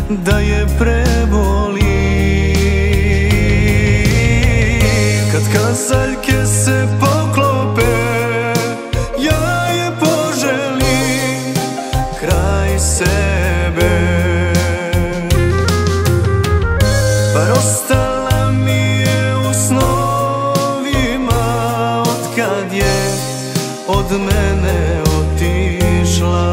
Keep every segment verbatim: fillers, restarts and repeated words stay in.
da je prebolim. Kad kazaljke se poklope, ja je poželim kraj sebe. Bar ostala mi je u snovima otkad je od mene otišla.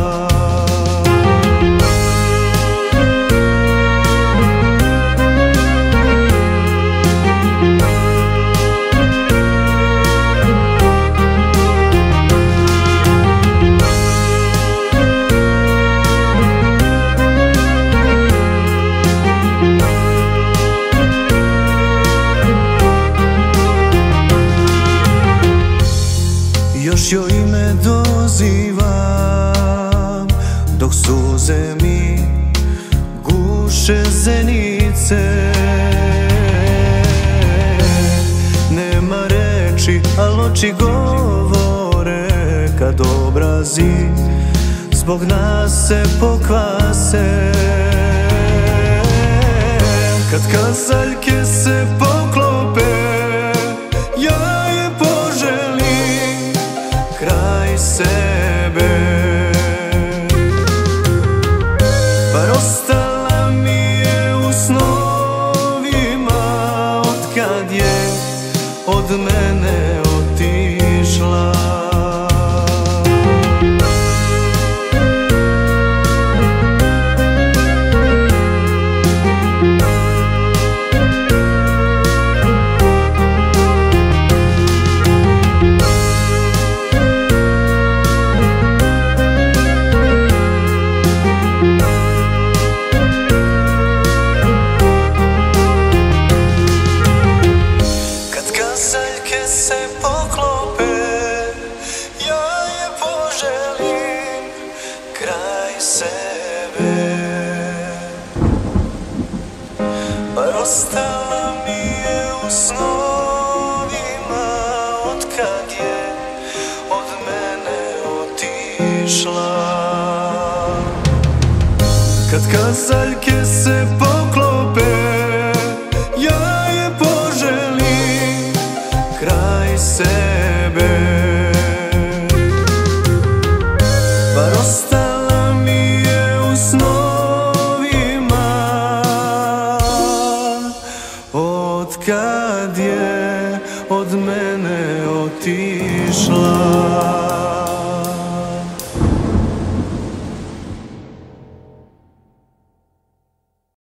Još joj ime dozivam, dok suze mi guše zenice. Nema reči, al oči govore, kad obrazi zbog nas se pokvase. Kad kazaljke se poklope, ja je poželim kraj sebe. Bar ostala mi je u snovima otkad je od mene otišla. Kazaljke se poklope, ja je poželim kraj sebe. Bar ostala mi je u snovima otkad je od mene otišla. Kad kazaljke se poklope, ja je poželim kraj sebe. Bar ostala mi je u snovima otkad je od mene otišla.